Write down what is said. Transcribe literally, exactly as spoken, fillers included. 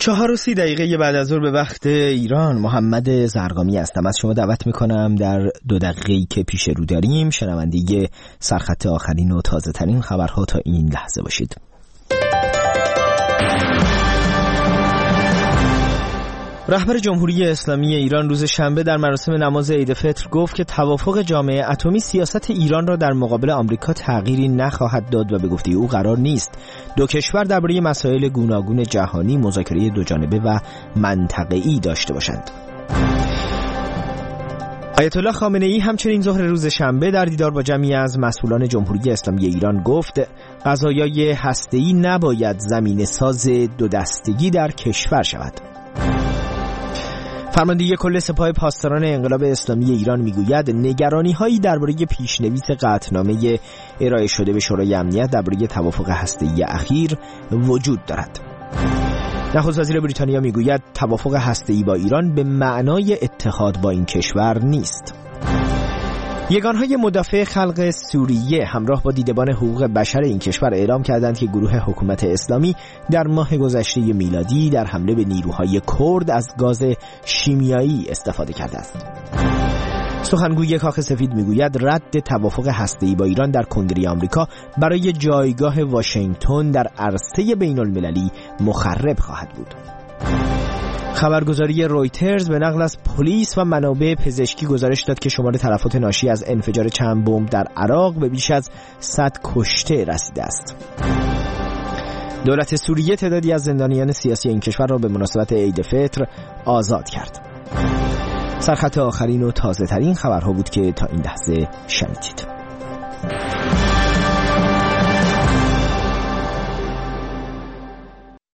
چهار و سی دقیقه بعد از ظهر به وقت ایران، محمد زرقامی هستم. از شما دعوت میکنم در دو دقیقه‌ای که پیش رو داریم شنونده سرخط آخرین و تازه ترین خبرها تا این لحظه باشید. رهبر جمهوری اسلامی ایران روز شنبه در مراسم نماز عید فطر گفت که توافق جامعه اتمی سیاست ایران را در مقابل آمریکا تغییری نخواهد داد و به گفته او قرار نیست دو کشور درباره مسائل گوناگون جهانی مذاکره دو جانبه و منطقه‌ای داشته باشند. آیت الله خامنه ای همچنین ظهر روز شنبه در دیدار با جمعی از مسئولان جمهوری اسلامی ایران گفت قضایای هسته‌ای نباید زمینه ساز دو دستگی در کشور شود. فرماندهی کل سپاه پاسداران انقلاب اسلامی ایران میگوید نگرانی‌هایی درباره پیشنویس قطعنامه ارائه شده به شورای امنیت درباره توافق هسته‌ای اخیر وجود دارد. نخست وزیر بریتانیا میگوید توافق هسته‌ای با ایران به معنای اتحاد با این کشور نیست. یگانهای مدافع خلق سوریه همراه با دیدبان حقوق بشر این کشور اعلام کردند که گروه حکومت اسلامی در ماه گذشته میلادی در حمله به نیروهای کرد از گاز شیمیایی استفاده کرده است. سخنگوی کاخ سفید میگوید رد توافق هسته‌ای با ایران در کنگره آمریکا برای جایگاه واشنگتن در عرصه بین المللی مخرب خواهد بود. خبرگزاری رویترز به نقل از پلیس و منابع پزشکی گزارش داد که شمار تلفات ناشی از انفجار چند بمب در عراق به بیش از صد کشته رسیده است. دولت سوریه تعدادی از زندانیان سیاسی این کشور را به مناسبت عید فطر آزاد کرد. سرخط آخرین و تازه ترین خبرها بود که تا این لحظه شنیدید.